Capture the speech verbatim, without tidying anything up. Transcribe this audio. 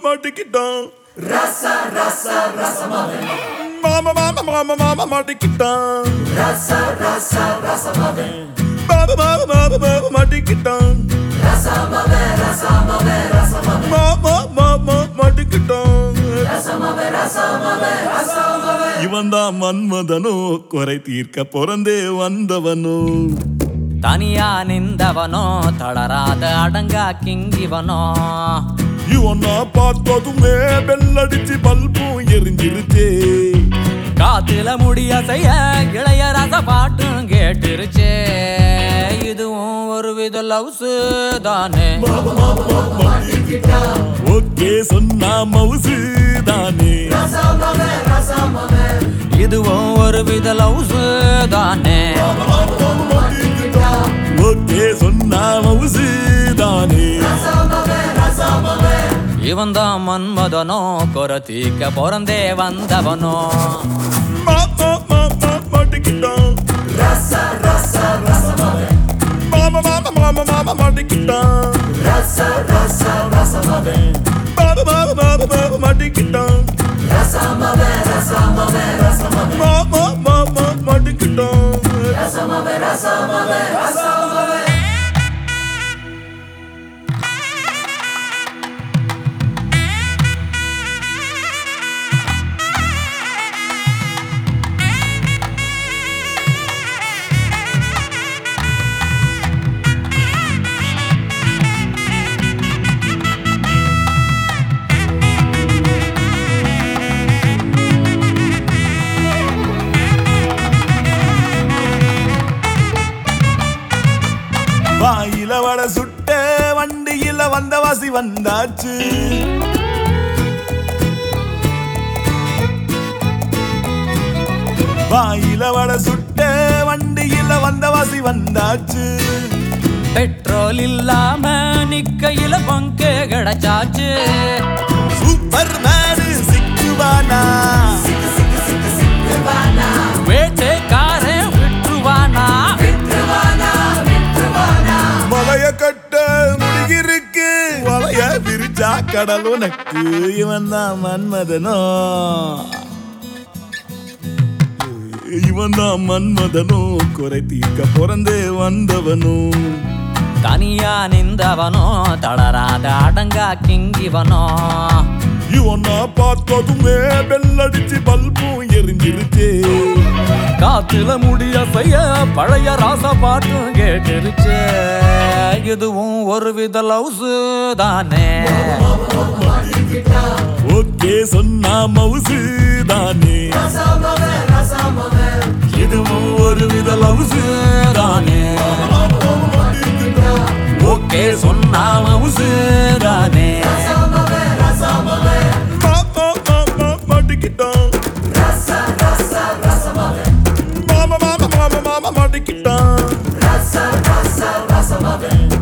மாட்டிக்கிட்டான் ரசா ரசா ரசமாவே மாமா மாமா மாமா மாமா மாட்டிக்கிட்டான் ரசா ரசா ரசமாவே பாபா பாபா பாபா பாபா மாட்டிக்கிட்டான் ரசமாவே ரசமாவே ரசமாவே மாமா மாமா மாட்டிக்கிட்டான் ரசமாவே ரசமாவே ரசமாவே இவன் தான் மன்மதனோ குறை தீர்க்க பிறந்தே வந்தவனோ தனியா நின்றவனோ தளராத அடங்கா கிங்கிவனோ இவனா பார்த்ததுமே பெல்லடிச்சு பல்பும் எரிஞ்சிருச்சே காத்துல முடிய செய்ய இளைய ரச பாட்டும் கேட்டுருச்சே இதுவும் ஒரு வித லவ்ஸ் தானே ஓகே சொன்னா மவுசு தானே இதுவும் ஒரு வித லவ்ஸ் தானே ஓகே சொன்னா மவுசு தானே இவன் தான் மன்மதனோ கொரத்தீக்க பிறந்தே வந்தவனோ மாமா மாமா மாட்டிக்கிட்டான் ரசா ரசா ரசமாவே மாமா மாமா மாமா மாமா மாட்டிக்கிட்டான் ரசா ரசா ரசமாவே பாபா பாபா பாபா பாபா மாட்டிக்கிட்டான் ரசமாவே ரசமாவே ரசமாவே மாமா மாமா மாட்டிக்கிட்டான் ரசமாவே ரசமாவே ரசமாவே வாயில வட சுட்ட வண்டியில வந்த வாசி வந்தாச்சு வாயில வட சுட்ட வண்டியில வந்த வாசி வந்தாச்சு பெட்ரோல் இல்லாம நிக்கையில பங்கே கிடைச்சாச்சு சூப்பர் மேனு சிக்குவானா வேட்டைக்காரன் விட்டுவானா மலைய கட்ட முடியிருக்கு வலைய விரிச்சா கடல் உனக்கு இவன் தான் மன்மதனோ இவன் தான் மன்மதனோ குறை தீர்க்க பிறந்தே வந்தவனோ தனியா நின்றவனோ தளராத அடங்கா கிங்கிவனோ இவனா பார்த்ததுமே பெல்லடிச்சு பல்பும் எரிஞ்சிருச்சே காத்துல முடிய செய்ய பழைய ராச பாட்டும் கேட்டுருச்சே இதுவும் ஒரு வித லவ்ஸ் தானே ஓகே சொன்னா மவுசு தானே இதுவும் ஒரு வித லவ்ஸ் தானே ஓகே சொன்னா மவுசு தானே மாமா மாமா மாட்டிக்கிட்டான் மாமா மாமா மாமா மாமா மாட்டிக்கிட்டான்